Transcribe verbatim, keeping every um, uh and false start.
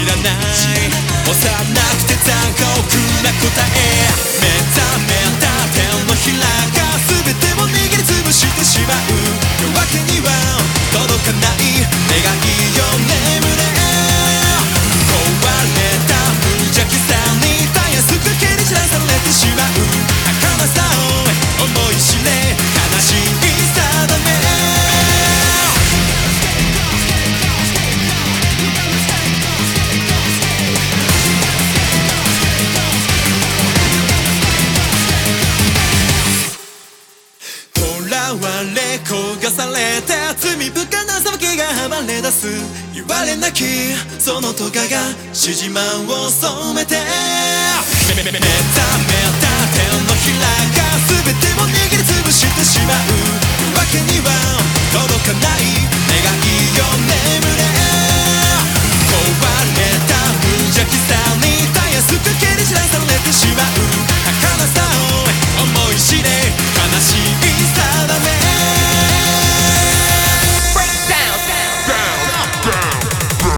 らない押さなくて残酷な答え目覚めた手のひらが全てを握りつぶしてしまう夜明けには届かない願いよ眠れ壊れた無邪気さにたやすく蹴り散らされてしまう儚さを思い知れ悲しいさだめ囚われ焦がされて罪深な裁きが暴れ出す言われなきその咎が死島を染めて目覚めた手のひらが